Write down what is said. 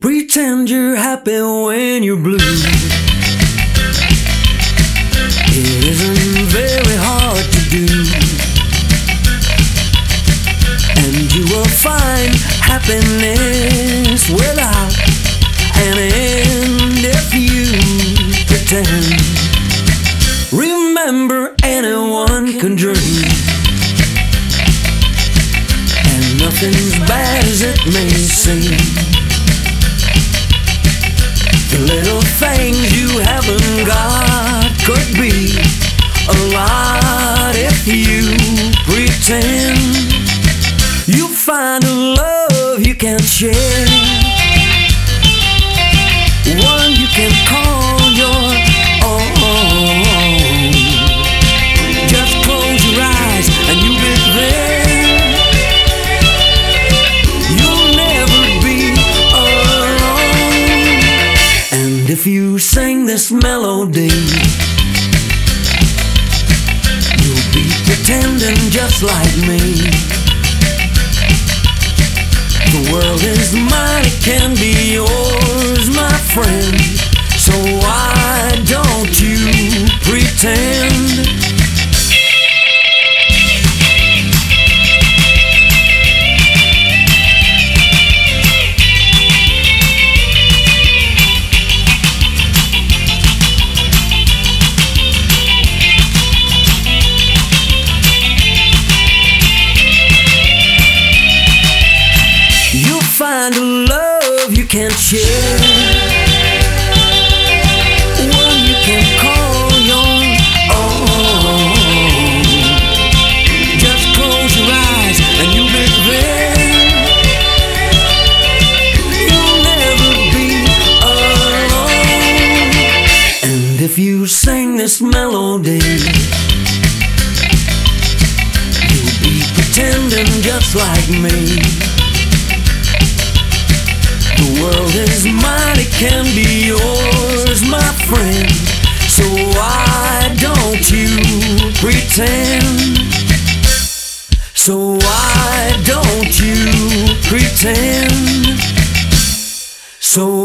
Pretend you're happy when you're blue. It isn't very hard to do, and you will find happiness without an end if you pretend. Remember, anyone can dream, and nothing's bad as it may seem. The little things you haven't got could be a lot if you pretend. You'll find a love you can't share, one you can call your own. Just close your eyes and you'll be there. You'll never be alone. And if you sing this melody, you'll be pretending just like me. The world is mine, it can be yours, my friend. So why don't you pretend? Find a love you can't share, one you can call your own. Just close your eyes and you'll be there. You'll never be alone. And if you sing this melody, you'll be pretending just like me. The world is mine, it can be yours, my friend. So why don't you pretend? So why don't you pretend? So